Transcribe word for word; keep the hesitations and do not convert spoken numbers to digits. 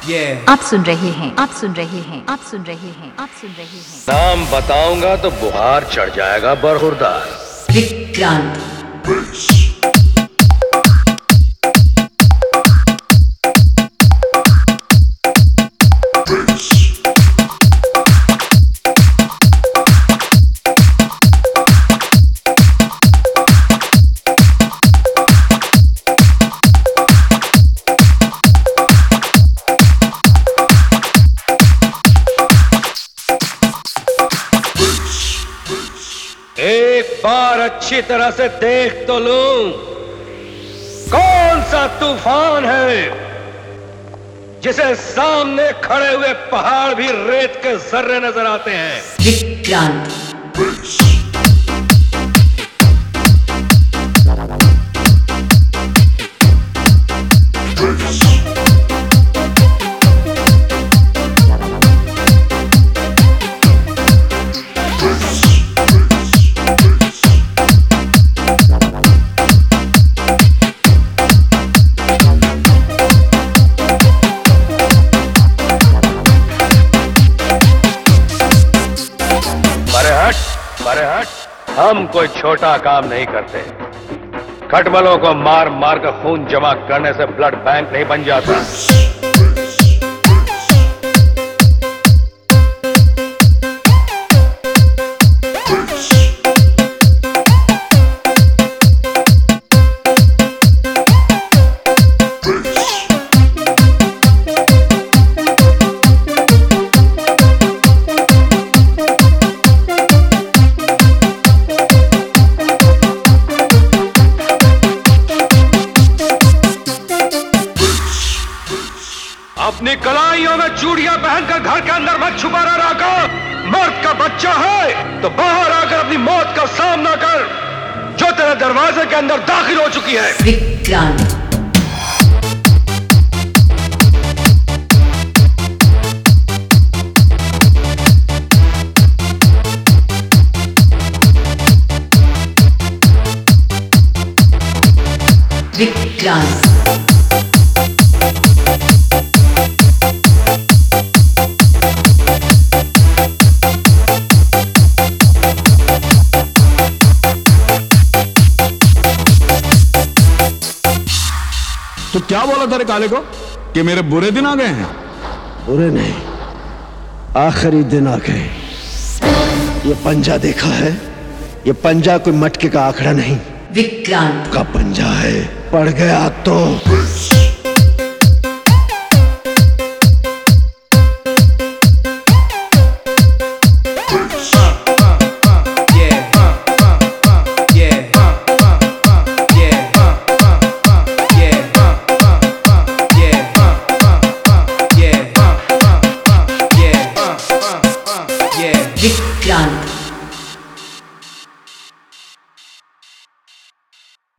Yeah. आप सुन रहे हैं आप सुन रहे हैं आप सुन रहे हैं आप सुन रहे हैं नाम बताऊंगा तो बुखार चढ़ जाएगा बरखुरदार। विक्रांत। एक बार अच्छी तरह से देख तो लूं, कौन सा तूफान है जिसे सामने खड़े हुए पहाड़ भी रेत के जर्रे नजर आते हैं। विक्रांत। अरे हट, हम कोई छोटा काम नहीं करते। खटमलों को मार मार कर खून जमा करने से ब्लड बैंक नहीं बन जाता। अपनी कलाइयों में चूड़ियां पहनकर घर के अंदर मत छुपा रहा कर। मर्द का बच्चा है तो बाहर आकर अपनी मौत का सामना कर, जो तेरे दरवाजे के अंदर दाखिल हो चुकी है। विक्रांत। विक्रांत। तो क्या बोला तेरे काले को कि मेरे बुरे दिन आ गए हैं? बुरे नहीं, आखिरी दिन आ गए। ये पंजा देखा है? ये पंजा कोई मटके का आंकड़ा नहीं, विक्रांत का पंजा है। पड़ गया तो